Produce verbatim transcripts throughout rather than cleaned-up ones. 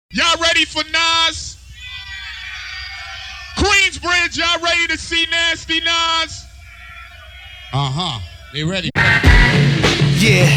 Y'all ready for Nas? Queensbridge, y'all ready to see Nasty Nas? Uh-huh. They ready. Yeah.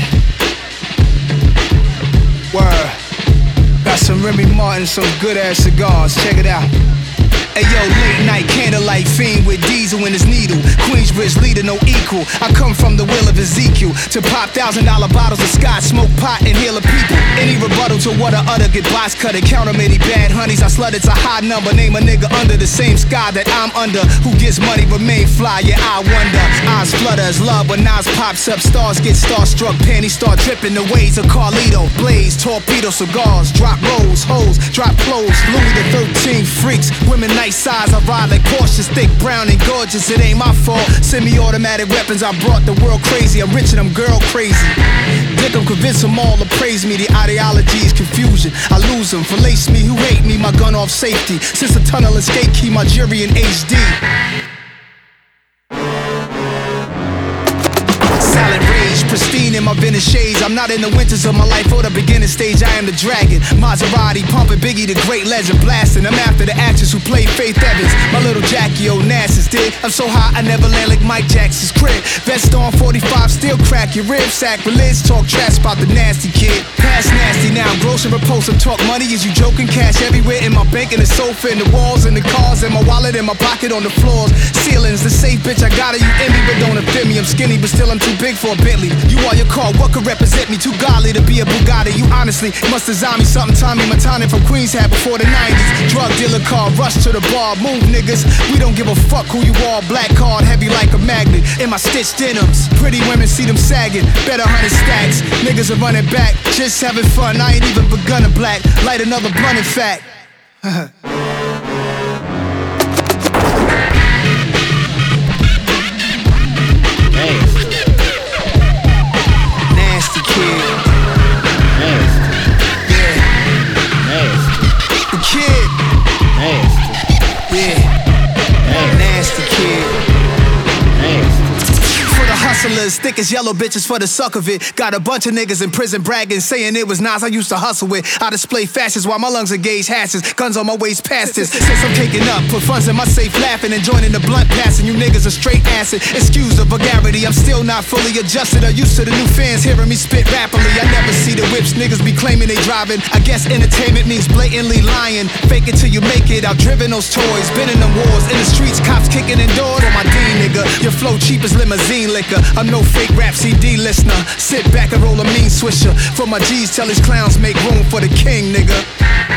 Word. Got some Remy Martin, some good ass cigars. Check it out. Hey yo, late night candlelight fiend with diesel in his needle. Queensbridge leader, no equal. I come from the will of Ezekiel to pop thousand dollar bottles of scotch, smoke pot, and heal a people. Any rebuttal to what I utter, get box cut and count 'em any bad honeys. I slut, it's a high number. Name a nigga under the same sky that I'm under. Who gets money remain fly? Yeah, I wonder. Eyes flutter as love when Nas pops up. Stars get starstruck, panties start dripping. The ways of Carlito, blaze, torpedo, cigars, drop rolls, hoes, drop clothes. Louis the thirteenth freaks, women nice size. I ride like Porsches, thick, brown, and gorgeous. It ain't my fault. Semi-automatic weapons, I brought the world crazy. I'm rich and I'm girl crazy. Dick them, convince them all to praise me. The ideology is confusion. I lose them, fillets me who hate me. My gun off safety. Since the tunnel escape key, my jury in H D. Silent rage, pristine in my vintage shades. I'm not in the winters of my life or the beginning stage. I am the dragon. Maserati pumping Biggie, the great legend blasting. I'm after the actress who played Faith Evans. My little Jackie Onassis did. I'm so high I never land like Mike Jackson's crib. Vest on forty-five, still crack your ribs. Sacrilege, talk trash about the nasty kid. Past nasty now, I'm gross and repulsive. Talk money, is you joking? Cash everywhere in my bank, in the sofa, in the walls, in the cars, in my wallet, in my pocket, on the floors. Ceilings, the safe bitch, I got it, you envy, but don't offend me. I'm skinny, but still I'm too big for a Bentley. You are your car, what could represent me? Too godly to be a Bugatti. You honestly must design me something Tommy Montana from Queens had before the nineties. Drug dealer car, rush to the bar, move niggas. We don't give a fuck who you are. Black card, heavy like a magnet. In my stitched denims, pretty women see them sagging. Better hundred stacks, niggas are running back. Just having fun, I ain't even begun to black. Light another blunt in fact. Nasty kid. Nasty. Yeah. Nasty. The kid. Nasty. Yeah. Nasty kid. Nasty. For the hustlers, thick as yellow bitches for the suck of it. Got a bunch of niggas in prison bragging, saying it was Nas I used to hustle with. I display fashions while my lungs engage hashes. Guns on my waist past this. Since I'm taking up, put funds in my safe laughing and joining the blunt passing. You niggas are straight acid. Excuse the vulgarity, I'm still not fully adjusted. I'm used to the new fans hearing me spit rapidly. I never see the whips niggas be claiming they driving. I guess entertainment means blatantly lying. Fake it till you make it. I've driven those toys, been in them wars. In the streets, cops kicking in doors. For my D nigga, your flow cheap as limousine liquor. I'm no fake rap C D listener. Sit back and roll a mean swisher. For my G's, tell his clowns make room for the king, nigga.